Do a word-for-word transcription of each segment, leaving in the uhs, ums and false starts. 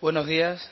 Buenos días.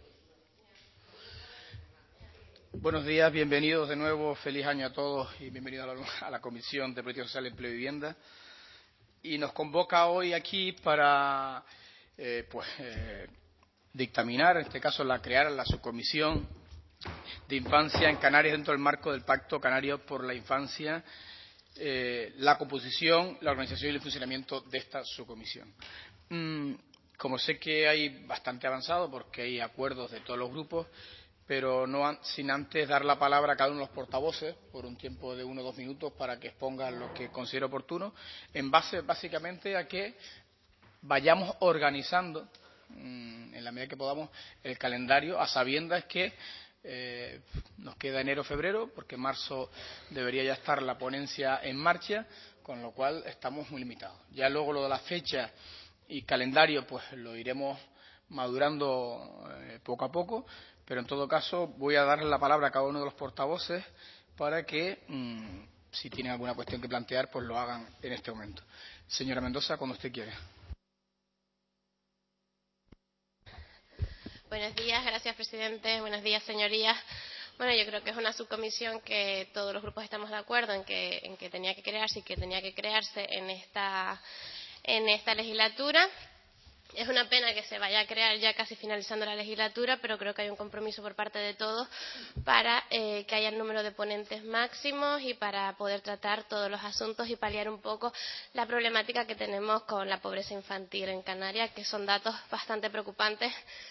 Buenos días, bienvenidos de nuevo, feliz año a todos y bienvenidos a la, a la Comisión de Política Social, Empleo y Vivienda. Y nos convoca hoy aquí para eh, pues, eh, dictaminar, en este caso la crear la subcomisión de infancia en Canarias dentro del marco del Pacto Canario por la Infancia, eh, la composición, la organización y el funcionamiento de esta subcomisión. Mm, como sé que hay bastante avanzado porque hay acuerdos de todos los grupos, pero no an sin antes dar la palabra a cada uno de los portavoces por un tiempo de uno o dos minutos para que expongan lo que considere oportuno, en base básicamente a que vayamos organizando mmm, en la medida que podamos el calendario, a sabiendas que eh, nos queda enero-febrero, porque en marzo debería ya estar la ponencia en marcha, con lo cual estamos muy limitados. Ya luego lo de la fecha y calendario pues lo iremos madurando eh, poco a poco, pero en todo caso voy a darle la palabra a cada uno de los portavoces para que, mmm, si tienen alguna cuestión que plantear, pues lo hagan en este momento. Señora Mendoza, cuando usted quiera. Buenos días, gracias, presidente. Buenos días, señorías. Bueno, yo creo que es una subcomisión que todos los grupos estamos de acuerdo en que, en que tenía que crearse y que tenía que crearse en esta, en esta legislatura. Es una pena que se vaya a crear ya casi finalizando la legislatura, pero creo que hay un compromiso por parte de todos para eh, que haya el número de ponentes máximos y para poder tratar todos los asuntos y paliar un poco la problemática que tenemos con la pobreza infantil en Canarias, que son datos bastante preocupantes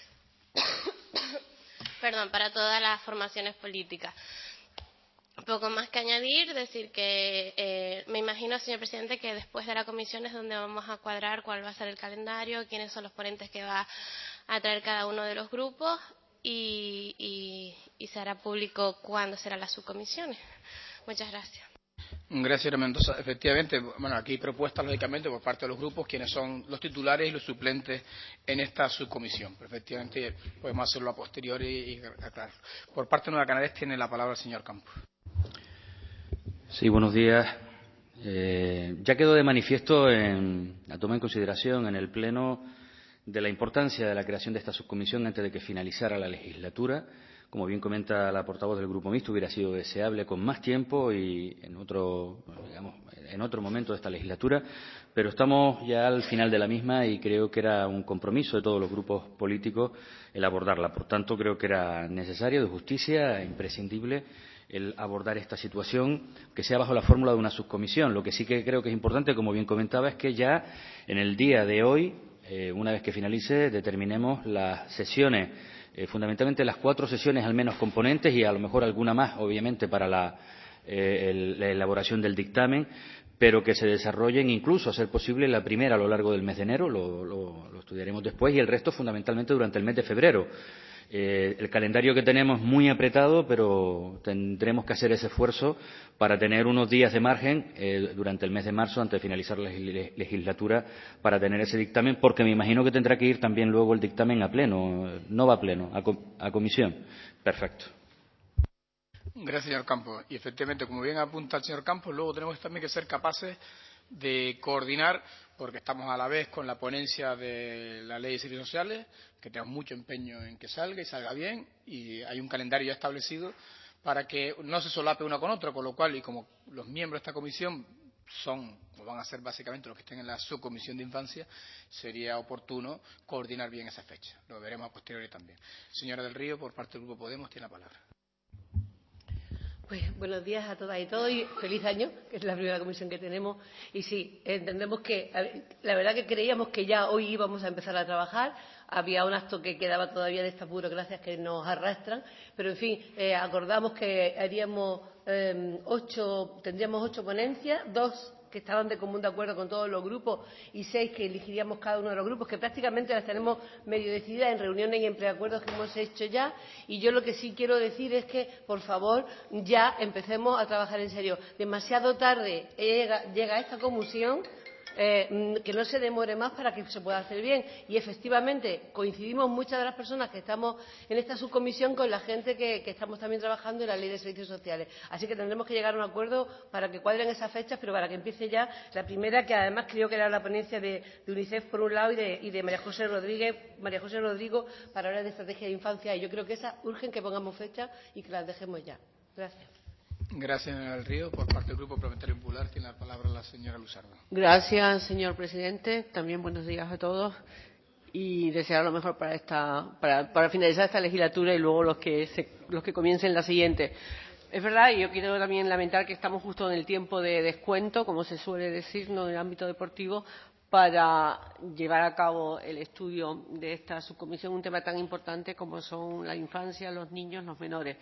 perdón, para todas las formaciones políticas. Poco más que añadir, decir que eh, me imagino, señor presidente, que después de la comisión es donde vamos a cuadrar cuál va a ser el calendario, quiénes son los ponentes que va a traer cada uno de los grupos y, y, y se hará público cuándo serán las subcomisiones. Muchas gracias. Gracias, señora Mendoza. Efectivamente, bueno, aquí hay propuestas, lógicamente, por parte de los grupos, quienes son los titulares y los suplentes en esta subcomisión. Pero efectivamente, podemos hacerlo a posteriori y aclararlo. Por parte de Nueva Canarias tiene la palabra el señor Campos. Sí, buenos días. Eh, ya quedó de manifiesto en la toma en consideración en el Pleno de la importancia de la creación de esta subcomisión antes de que finalizara la legislatura. Como bien comenta la portavoz del Grupo Mixto, hubiera sido deseable con más tiempo y en otro, digamos, en otro momento de esta legislatura, pero estamos ya al final de la misma y creo que era un compromiso de todos los grupos políticos el abordarla. Por tanto, creo que era necesario, de justicia, imprescindible el abordar esta situación, que sea bajo la fórmula de una subcomisión. Lo que sí que creo que es importante, como bien comentaba, es que ya en el día de hoy, eh, una vez que finalice, determinemos las sesiones, eh, fundamentalmente las cuatro sesiones al menos componentes y a lo mejor alguna más, obviamente, para la, eh, el, la elaboración del dictamen, pero que se desarrollen incluso, a ser posible, la primera a lo largo del mes de enero, lo, lo, lo estudiaremos después, y el resto fundamentalmente durante el mes de febrero. Eh, el calendario que tenemos es muy apretado, pero tendremos que hacer ese esfuerzo para tener unos días de margen eh, durante el mes de marzo, antes de finalizar la legislatura, para tener ese dictamen, porque me imagino que tendrá que ir también luego el dictamen a pleno, no va a pleno, a, com a comisión. Perfecto. Gracias, señor Campos. Y efectivamente, como bien apunta el señor Campos, luego tenemos también que ser capaces de coordinar, porque estamos a la vez con la ponencia de la Ley de Servicios Sociales, que tenemos mucho empeño en que salga y salga bien, y hay un calendario ya establecido para que no se solape uno con otro, con lo cual, y como los miembros de esta comisión son, o van a ser básicamente los que estén en la subcomisión de infancia, sería oportuno coordinar bien esa fecha. Lo veremos a posteriori también. Señora del Río, por parte del Grupo Podemos, tiene la palabra. Pues buenos días a todas y todos y feliz año, que es la primera comisión que tenemos. Y sí, entendemos que, la verdad que creíamos que ya hoy íbamos a empezar a trabajar. Había un acto que quedaba todavía de estas burocracias que nos arrastran, pero en fin, eh, acordamos que haríamos eh, ocho, tendríamos ocho ponencias, dos que estaban de común de acuerdo con todos los grupos y seis que elegiríamos cada uno de los grupos, que prácticamente las tenemos medio decididas en reuniones y en preacuerdos que hemos hecho ya. Y yo lo que sí quiero decir es que, por favor, ya empecemos a trabajar en serio. Demasiado tarde llega, llega esta comisión eh, que no se demore más para que se pueda hacer bien. Y efectivamente coincidimos muchas de las personas que estamos en esta subcomisión con la gente que, que estamos también trabajando en la Ley de Servicios Sociales. Así que tendremos que llegar a un acuerdo para que cuadren esas fechas, pero para que empiece ya la primera, que además creo que era la ponencia de, de UNICEF por un lado y de, y de María José Rodríguez, María José Rodrigo para hablar de estrategia de infancia. Y yo creo que esas urgen que pongamos fecha y que las dejemos ya. Gracias. Gracias, señora del Río. Por parte del Grupo Parlamentario Popular tiene la palabra la señora Luzardo. Gracias, señor presidente. También buenos días a todos y desear lo mejor para esta para, para finalizar esta legislatura y luego los que se, los que comiencen la siguiente. Es verdad, y yo quiero también lamentar que estamos justo en el tiempo de descuento, como se suele decir, ¿no?, en el ámbito deportivo, para llevar a cabo el estudio de esta subcomisión, un tema tan importante como son la infancia, los niños, los menores.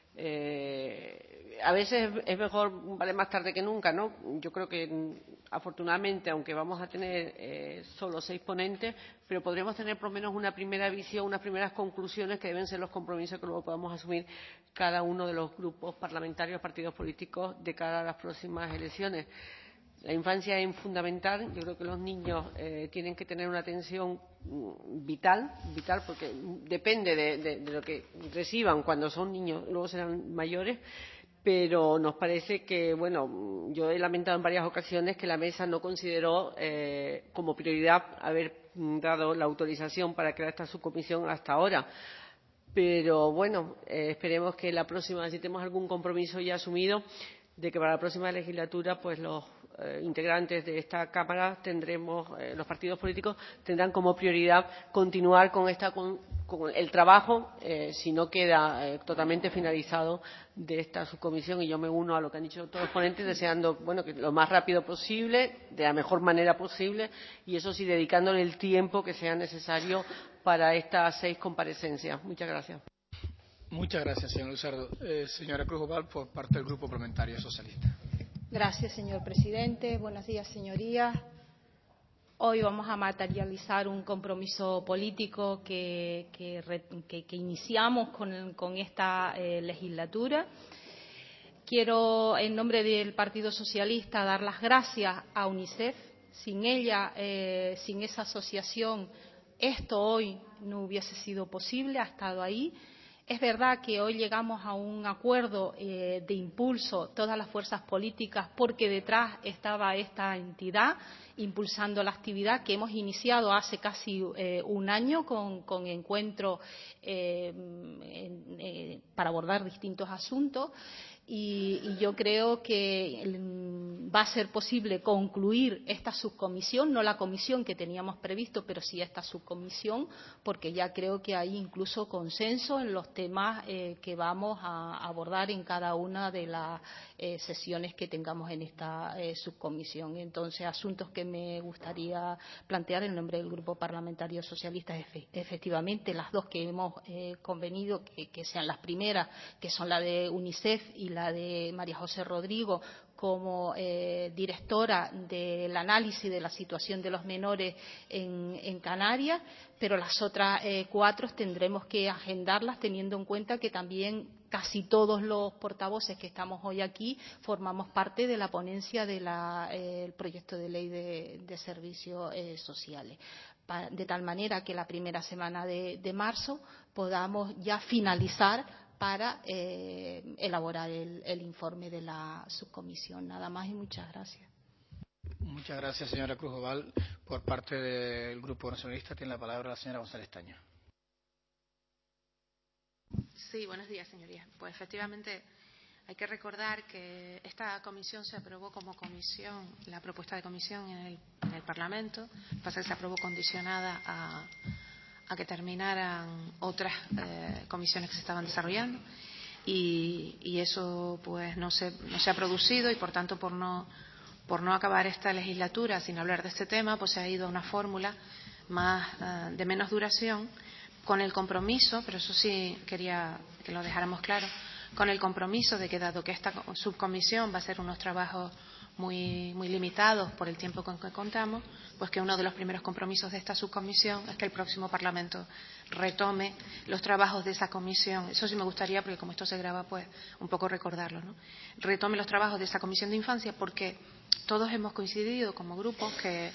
Eh, a veces es mejor vale más tarde que nunca, ¿no? Yo creo que afortunadamente, aunque vamos a tener eh, solo seis ponentes, pero podremos tener por lo menos una primera visión, unas primeras conclusiones que deben ser los compromisos que luego podamos asumir cada uno de los grupos parlamentarios, partidos políticos de cara a las próximas elecciones. La infancia es fundamental. Yo creo que los niños eh, tienen que tener una atención vital, vital porque depende de, de, de lo que reciban cuando son niños, luego serán mayores, pero nos parece que, bueno, yo he lamentado en varias ocasiones que la mesa no consideró eh, como prioridad haber dado la autorización para crear esta subcomisión hasta ahora. Pero bueno, eh, esperemos que la próxima, si tenemos algún compromiso ya asumido, de que para la próxima legislatura pues los eh, integrantes de esta Cámara tendremos, eh, los partidos políticos tendrán como prioridad continuar con, esta, con, con el trabajo, eh, si no queda eh, totalmente finalizado, de esta subcomisión. Y yo me uno a lo que han dicho todos los ponentes, deseando bueno, que lo más rápido posible, de la mejor manera posible, y eso sí, dedicándole el tiempo que sea necesario para estas seis comparecencias. Muchas gracias. Muchas gracias, señor Luzardo. Eh, señora Cruz Oval, por parte del Grupo Parlamentario Socialista. Gracias, señor presidente. Buenos días, señorías. Hoy vamos a materializar un compromiso político que, que, que, que iniciamos con, con esta eh, legislatura. Quiero, en nombre del Partido Socialista, dar las gracias a UNICEF. Sin ella, eh, sin esa asociación, esto hoy no hubiese sido posible, ha estado ahí. Es verdad que hoy llegamos a un acuerdo eh, de impulso, todas las fuerzas políticas, porque detrás estaba esta entidad impulsando la actividad que hemos iniciado hace casi eh, un año con, con encuentros eh, en, eh, para abordar distintos asuntos. Y, y yo creo que va a ser posible concluir esta subcomisión, no la comisión que teníamos previsto, pero sí esta subcomisión, porque ya creo que hay incluso consenso en los temas eh, que vamos a abordar en cada una de las eh, sesiones que tengamos en esta eh, subcomisión. Entonces, asuntos que me gustaría plantear en nombre del Grupo Parlamentario Socialista, efectivamente, las dos que hemos eh, convenido que, que sean las primeras, que son la de UNICEF y la la de María José Rodrigo como eh, directora del análisis de la situación de los menores en, en Canarias, pero las otras eh, cuatro tendremos que agendarlas teniendo en cuenta que también casi todos los portavoces que estamos hoy aquí formamos parte de la ponencia del eh, proyecto de ley de, de servicios eh, sociales, de tal manera que la primera semana de, de marzo podamos ya finalizar para eh, elaborar el, el informe de la subcomisión. Nada más y muchas gracias. Muchas gracias, señora Cruz Oval. Por parte del Grupo Nacionalista tiene la palabra la señora González Taño. Sí, buenos días, señorías. Pues efectivamente hay que recordar que esta comisión se aprobó como comisión, la propuesta de comisión en el, en el Parlamento, pasa que se aprobó condicionada a a que terminaran otras eh, comisiones que se estaban desarrollando y, y eso pues no se, no se ha producido y por tanto por no, por no acabar esta legislatura sin hablar de este tema pues se ha ido a una fórmula más uh, de menos duración con el compromiso, pero eso sí quería que lo dejáramos claro, con el compromiso de que dado que esta subcomisión va a hacer unos trabajos muy, muy limitados por el tiempo con que contamos, pues que uno de los primeros compromisos de esta subcomisión es que el próximo Parlamento retome los trabajos de esa comisión. Eso sí me gustaría, porque como esto se graba, pues un poco recordarlo, ¿no? Retome los trabajos de esa comisión de infancia, porque todos hemos coincidido como grupos que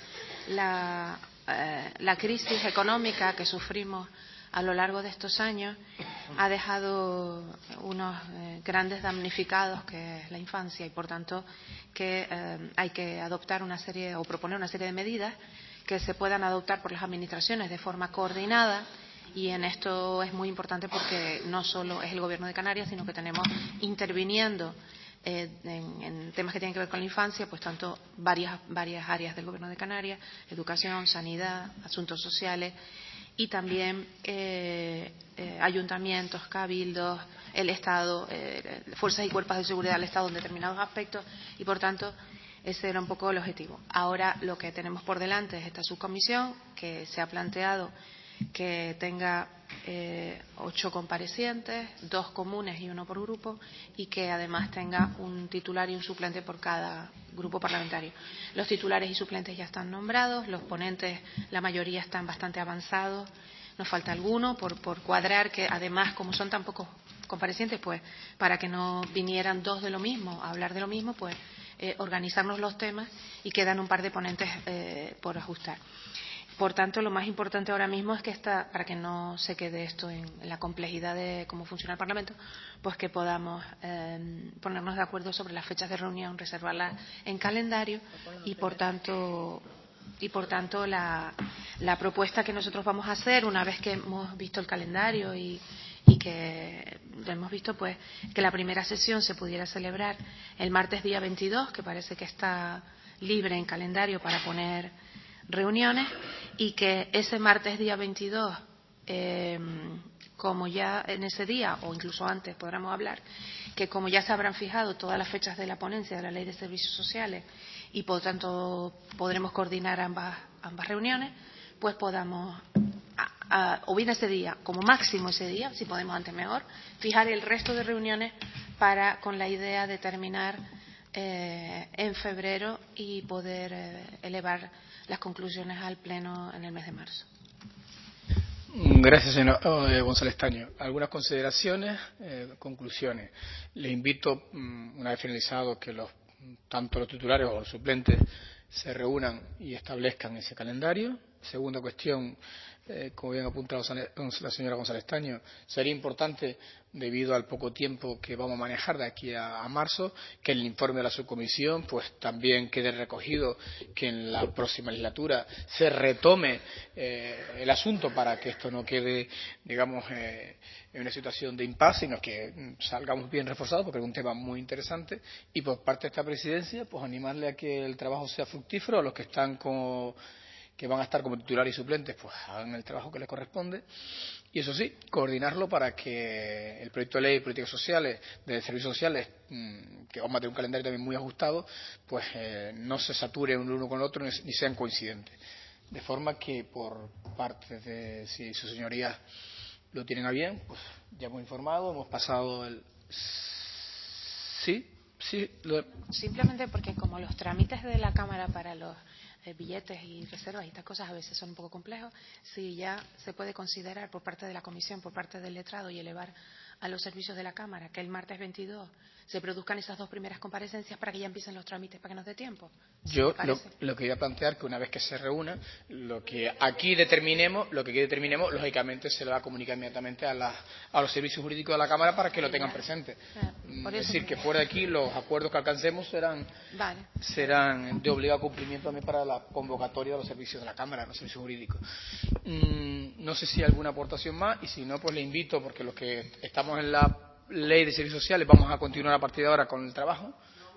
la, eh, la crisis económica que sufrimos a lo largo de estos años ha dejado unos eh, grandes damnificados, que es la infancia, y por tanto que eh, hay que adoptar una serie o proponer una serie de medidas que se puedan adoptar por las administraciones de forma coordinada. Y en esto es muy importante porque no solo es el Gobierno de Canarias, sino que tenemos interviniendo eh, en, en temas que tienen que ver con la infancia, pues tanto varias, varias áreas del Gobierno de Canarias: educación, sanidad, asuntos sociales, y también eh, eh, ayuntamientos, cabildos, el Estado, eh, fuerzas y cuerpos de seguridad del Estado en determinados aspectos, y por tanto ese era un poco el objetivo. Ahora lo que tenemos por delante es esta subcomisión, que se ha planteado que tenga eh, ocho comparecientes, dos comunes y uno por grupo, y que además tenga un titular y un suplente por cada grupo parlamentario. Los titulares y suplentes ya están nombrados, los ponentes, la mayoría están bastante avanzados, nos falta alguno por, por cuadrar, que además, como son tan pocos comparecientes, pues para que no vinieran dos de lo mismo a hablar de lo mismo, pues eh, organizarnos los temas, y quedan un par de ponentes eh, por ajustar. Por tanto, lo más importante ahora mismo es que esta, para que no se quede esto en, en la complejidad de cómo funciona el Parlamento, pues que podamos eh, ponernos de acuerdo sobre las fechas de reunión, reservarlas en calendario, y por tanto y por tanto la, la propuesta que nosotros vamos a hacer, una vez que hemos visto el calendario y, y que hemos visto pues que la primera sesión se pudiera celebrar el martes día veintidós, que parece que está libre en calendario para poner reuniones, y que ese martes día veintidós, eh, como ya en ese día o incluso antes podremos hablar, que como ya se habrán fijado todas las fechas de la ponencia de la Ley de Servicios Sociales, y por tanto podremos coordinar ambas, ambas reuniones, pues podamos, a, a, o bien ese día, como máximo ese día, si podemos antes mejor, fijar el resto de reuniones para, con la idea de terminar eh, en febrero y poder eh, elevar las conclusiones al Pleno en el mes de marzo. Gracias, señor eh, González Taño. Algunas consideraciones, eh, conclusiones. Le invito, una vez finalizado, que los, tanto los titulares o los suplentes se reúnan y establezcan ese calendario. Segunda cuestión, eh, como bien ha apuntado la señora González Taño, sería importante, debido al poco tiempo que vamos a manejar de aquí a, a marzo, que el informe de la subcomisión pues también quede recogido, que en la próxima legislatura se retome eh, el asunto, para que esto no quede, digamos, eh, en una situación de impasse, sino que salgamos bien reforzados, porque es un tema muy interesante. Y por parte de esta presidencia, pues animarle a que el trabajo sea fructífero, a los que están como que van a estar como titulares y suplentes, pues hagan el trabajo que les corresponde. Y eso sí, coordinarlo para que el proyecto de ley de políticas sociales, de servicios sociales, que vamos a tener un calendario también muy ajustado, pues eh, no se sature un uno con el otro ni sean coincidentes. De forma que por parte de, si sus señorías lo tienen a bien, pues ya hemos informado, hemos pasado el... Sí, sí. Lo... Simplemente porque como los trámites de la Cámara para los eh, billetes y reservas y estas cosas a veces son un poco complejos, si ya se puede considerar por parte de la Comisión, por parte del letrado, y elevar a los servicios de la Cámara que el martes veintidós se produzcan esas dos primeras comparecencias para que ya empiecen los trámites, para que nos dé tiempo. Yo lo, lo que iba a plantear, que una vez que se reúna, lo que aquí determinemos, lo que aquí determinemos, lógicamente se le va a comunicar inmediatamente a, la, a los servicios jurídicos de la Cámara para que lo tengan presente. Es decir, que fuera de aquí los acuerdos que alcancemos serán, vale. serán de obligado cumplimiento también para la convocatoria de los servicios de la Cámara, los servicios jurídicos. Mm, no sé si hay alguna aportación más, y si no, pues le invito, porque los que estamos en la Ley de Servicios Sociales vamos a continuar a partir de ahora con el trabajo.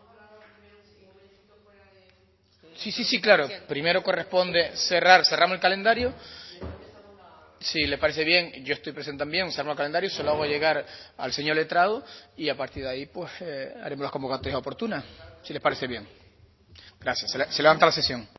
Sí, sí, sí, claro. Primero corresponde cerrar, cerramos el calendario. Si le parece bien, yo estoy presente también, cerramos el calendario, se lo hago llegar al señor letrado, y a partir de ahí pues eh, haremos las convocatorias oportunas, si les parece bien. Gracias. Se, le, se levanta la sesión.